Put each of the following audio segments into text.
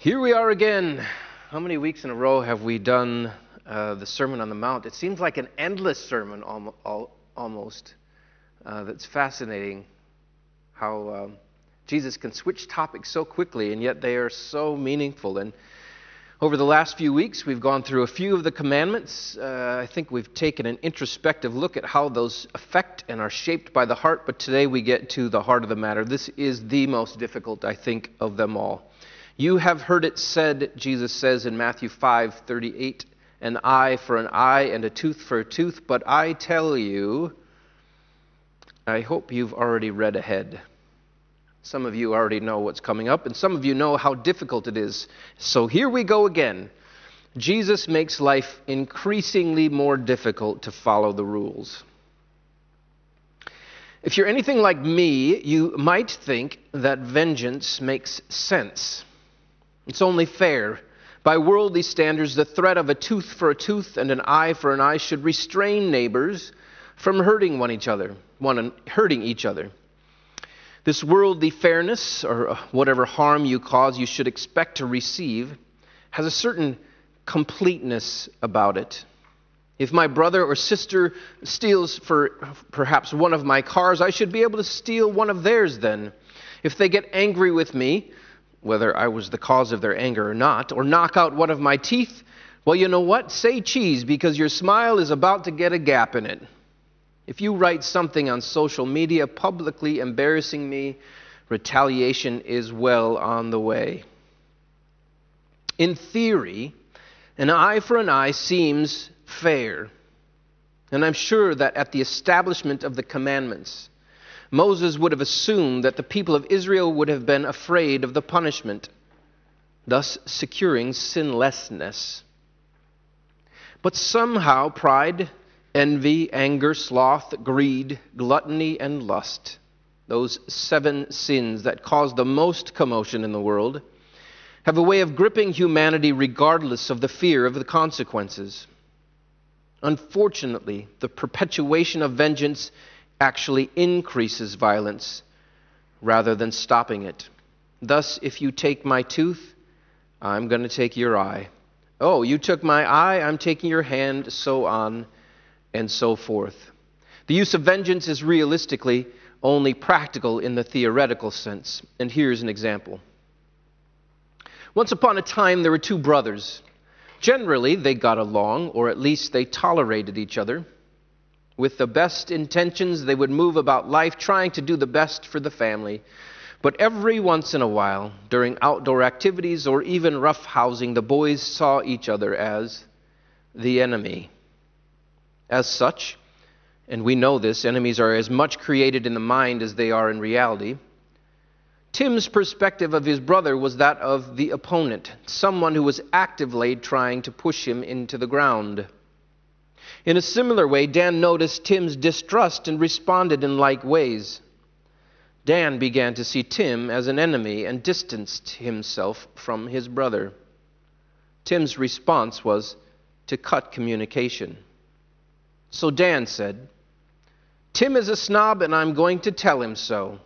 Here we are again. How many weeks in a row have we done the Sermon on the Mount? It seems like an endless sermon almost. That's fascinating how Jesus can switch topics so quickly, and yet they are so meaningful. And over the last few weeks, we've gone through a few of the commandments. I think we've taken an introspective look at how those affect and are shaped by the heart, but today we get to the heart of the matter. This is the most difficult, I think, of them all. You have heard it said, Jesus says in Matthew 5:38, an eye for an eye and a tooth for a tooth. But I tell you, I hope you've already read ahead. Some of you already know what's coming up, and some of you know how difficult it is. So here we go again. Jesus makes life increasingly more difficult to follow the rules. If you're anything like me, you might think that vengeance makes sense. It's only fair. By worldly standards, the threat of a tooth for a tooth and an eye for an eye should restrain neighbors from hurting each other. This worldly fairness, or whatever harm you cause you should expect to receive, has a certain completeness about it. If my brother or sister steals for perhaps one of my cars, I should be able to steal one of theirs then. If they get angry with me, whether I was the cause of their anger or not, or knock out one of my teeth, well, you know what? Say cheese, because your smile is about to get a gap in it. If you write something on social media publicly embarrassing me, retaliation is well on the way. In theory, an eye for an eye seems fair. And I'm sure that at the establishment of the commandments, Moses would have assumed that the people of Israel would have been afraid of the punishment, thus securing sinlessness. But somehow pride, envy, anger, sloth, greed, gluttony, and lust, those 7 sins that cause the most commotion in the world, have a way of gripping humanity regardless of the fear of the consequences. Unfortunately, the perpetuation of vengeance actually increases violence rather than stopping it. Thus, if you take my tooth, I'm going to take your eye. Oh, you took my eye, I'm taking your hand, so on and so forth. The use of vengeance is realistically only practical in the theoretical sense. And here's an example. Once upon a time, there were 2 brothers. Generally, they got along, or at least they tolerated each other. With the best intentions, they would move about life trying to do the best for the family. But every once in a while, during outdoor activities or even rough housing, the boys saw each other as the enemy. As such, and we know this, enemies are as much created in the mind as they are in reality. Tim's perspective of his brother was that of the opponent, someone who was actively trying to push him into the ground. In a similar way, Dan noticed Tim's distrust and responded in like ways. Dan began to see Tim as an enemy and distanced himself from his brother. Tim's response was to cut communication. So Dan said, "Tim is a snob and I'm going to tell him so."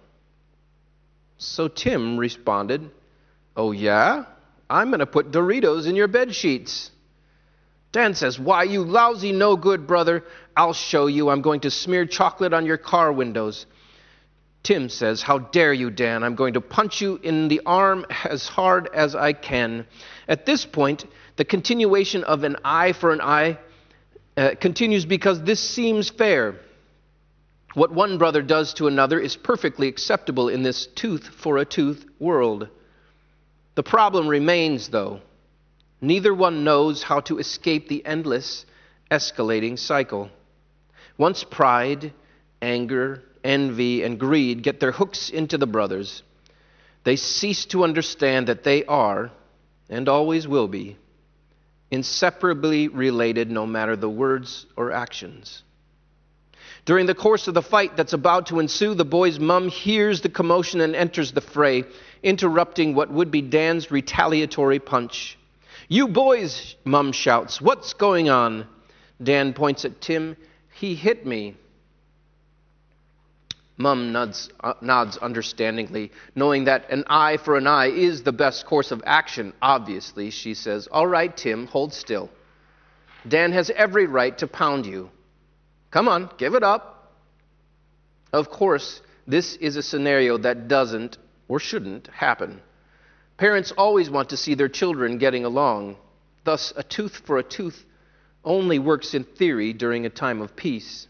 So Tim responded, "Oh yeah? I'm going to put Doritos in your bed sheets." Dan says, "Why, you lousy no-good brother, I'll show you. I'm going to smear chocolate on your car windows." Tim says, "How dare you, Dan? I'm going to punch you in the arm as hard as I can." At this point, the continuation of an eye for an eye continues because this seems fair. What one brother does to another is perfectly acceptable in this tooth for a tooth world. The problem remains, though. Neither one knows how to escape the endless, escalating cycle. Once pride, anger, envy, and greed get their hooks into the brothers, they cease to understand that they are, and always will be, inseparably related no matter the words or actions. During the course of the fight that's about to ensue, the boy's mom hears the commotion and enters the fray, interrupting what would be Dan's retaliatory punch. "You boys," Mom shouts, "what's going on?" Dan points at Tim. "He hit me." Mum nods understandingly, knowing that an eye for an eye is the best course of action. Obviously, she says, "All right, Tim, hold still. Dan has every right to pound you. Come on, give it up." Of course, this is a scenario that doesn't or shouldn't happen. Parents always want to see their children getting along. Thus, a tooth for a tooth only works in theory during a time of peace.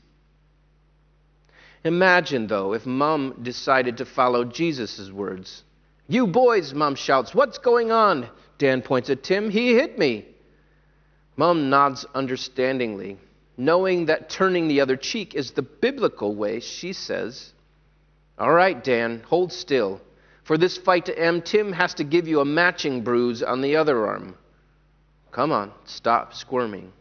Imagine, though, if Mom decided to follow Jesus' words. "You boys," Mom shouts, "what's going on?" Dan points at Tim. "He hit me." Mom nods understandingly. Knowing that turning the other cheek is the biblical way, she says, "All right, Dan, hold still. For this fight to end, Tim has to give you a matching bruise on the other arm. Come on, stop squirming."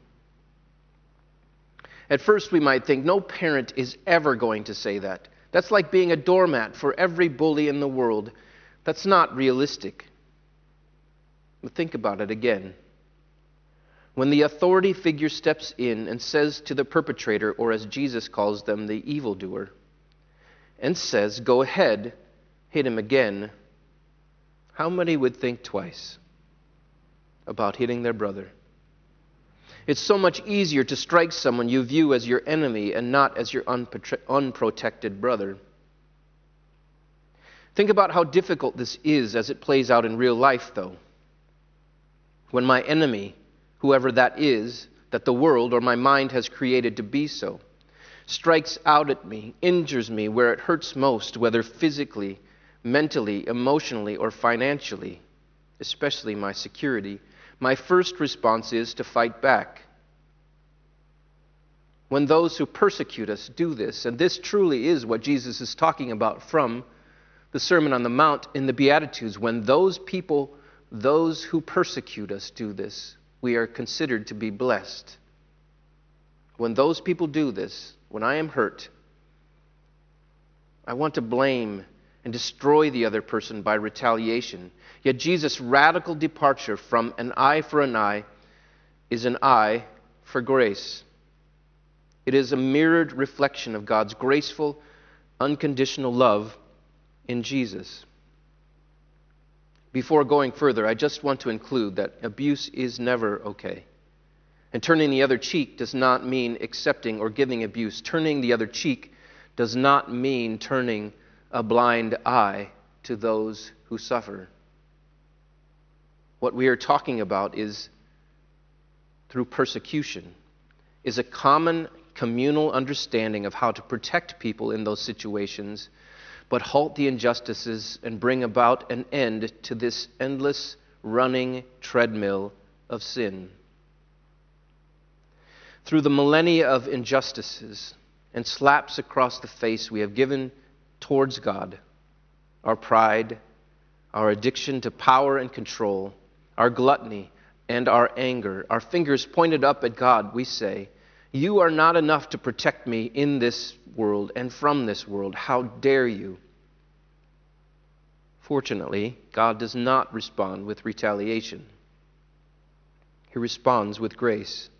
At first, we might think no parent is ever going to say that. That's like being a doormat for every bully in the world. That's not realistic. But think about it again. When the authority figure steps in and says to the perpetrator, or as Jesus calls them, the evildoer, and says, "Go ahead, hit him again," how many would think twice about hitting their brother? It's so much easier to strike someone you view as your enemy and not as your unprotected brother. Think about how difficult this is as it plays out in real life, though. When my enemy, whoever that is, that the world or my mind has created to be so, strikes out at me, injures me where it hurts most, whether physically, mentally, emotionally, or financially, especially my security, my first response is to fight back. When those who persecute us do this, and this truly is what Jesus is talking about from the Sermon on the Mount in the Beatitudes, when those people, those who persecute us do this, we are considered to be blessed. When those people do this, when I am hurt, I want to blame and destroy the other person by retaliation. Yet Jesus' radical departure from an eye for an eye is an eye for grace. It is a mirrored reflection of God's graceful, unconditional love in Jesus. Before going further, I just want to include that abuse is never okay. And turning the other cheek does not mean accepting or giving abuse. Turning the other cheek does not mean turning a blind eye to those who suffer. What we are talking about is, through persecution, is a common communal understanding of how to protect people in those situations, but halt the injustices and bring about an end to this endless running treadmill of sin. Through the millennia of injustices and slaps across the face we have given towards God, our pride, our addiction to power and control, our gluttony and our anger, our fingers pointed up at God, we say, "You are not enough to protect me in this world and from this world. How dare you?" Fortunately, God does not respond with retaliation. He responds with grace.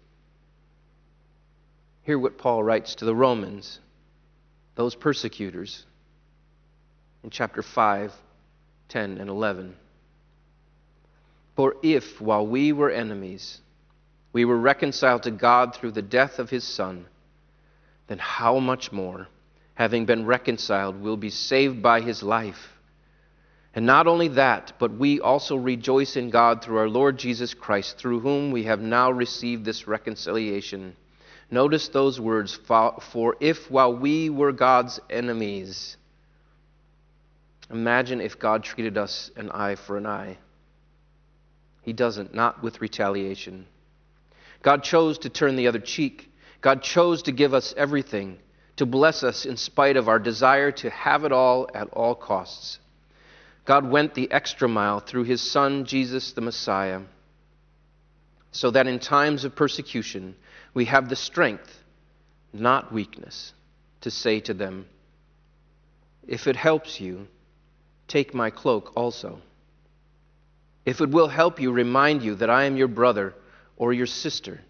Hear what Paul writes to the Romans, those persecutors, in chapter 5, 10, and 11. "For if, while we were enemies, we were reconciled to God through the death of his Son, then how much more, having been reconciled, we'll be saved by his life? And not only that, but we also rejoice in God through our Lord Jesus Christ, through whom we have now received this reconciliation." Notice those words, "for if while we were God's enemies." Imagine if God treated us an eye for an eye. He doesn't, not with retaliation. God chose to turn the other cheek. God chose to give us everything, to bless us in spite of our desire to have it all at all costs. God went the extra mile through his Son, Jesus the Messiah, so that in times of persecution, we have the strength, not weakness, to say to them, "If it helps you, take my cloak also. If it will help you remind you that I am your brother or your sister,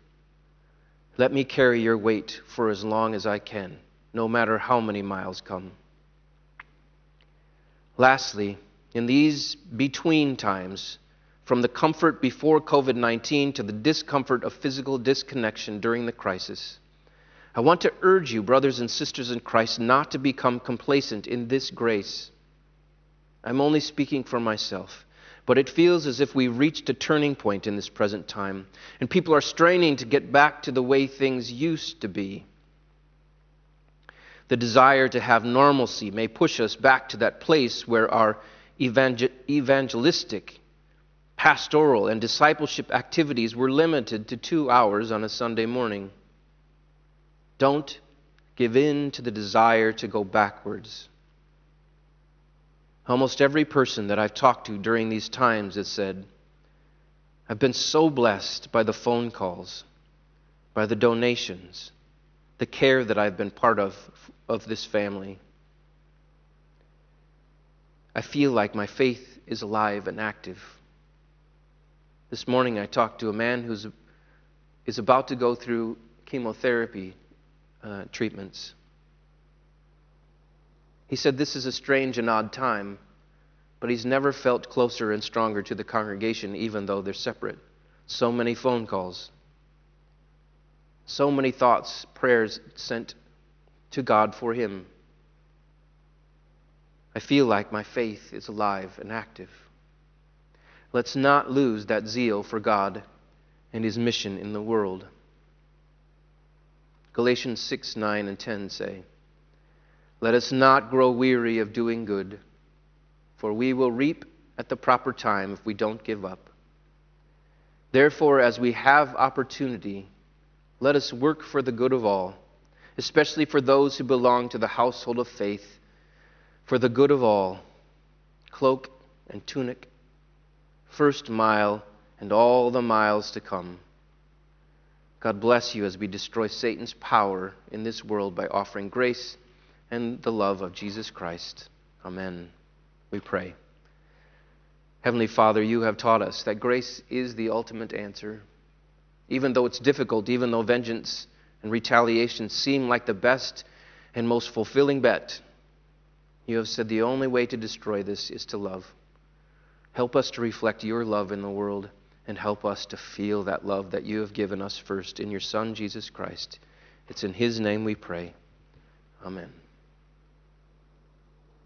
let me carry your weight for as long as I can, no matter how many miles come." Lastly, in these between times, from the comfort before COVID-19 to the discomfort of physical disconnection during the crisis, I want to urge you, brothers and sisters in Christ, not to become complacent in this grace. I'm only speaking for myself, but it feels as if we've reached a turning point in this present time, and people are straining to get back to the way things used to be. The desire to have normalcy may push us back to that place where our evangelistic, pastoral, and discipleship activities were limited to 2 hours on a Sunday morning. Don't give in to the desire to go backwards. Almost every person that I've talked to during these times has said, I've been so blessed by the phone calls, by the donations, the care that I've been part of this family. I feel like my faith is alive and active. This morning I talked to a man who is about to go through chemotherapy treatments. He said this is a strange and odd time, but he's never felt closer and stronger to the congregation, even though they're separate. So many phone calls, so many thoughts, prayers sent to God for him. I feel like my faith is alive and active. Let's not lose that zeal for God and His mission in the world. Galatians 6, 9, and 10 say, let us not grow weary of doing good, for we will reap at the proper time if we don't give up. Therefore, as we have opportunity, let us work for the good of all, especially for those who belong to the household of faith, for the good of all, cloak and tunic, first mile and all the miles to come. God bless you as we destroy Satan's power in this world by offering grace and the love of Jesus Christ. Amen. We pray. Heavenly Father, you have taught us that grace is the ultimate answer. Even though it's difficult, even though vengeance and retaliation seem like the best and most fulfilling bet, you have said the only way to destroy this is to love. Help us to reflect your love in the world, and help us to feel that love that you have given us first in your Son, Jesus Christ. It's in His name we pray. Amen.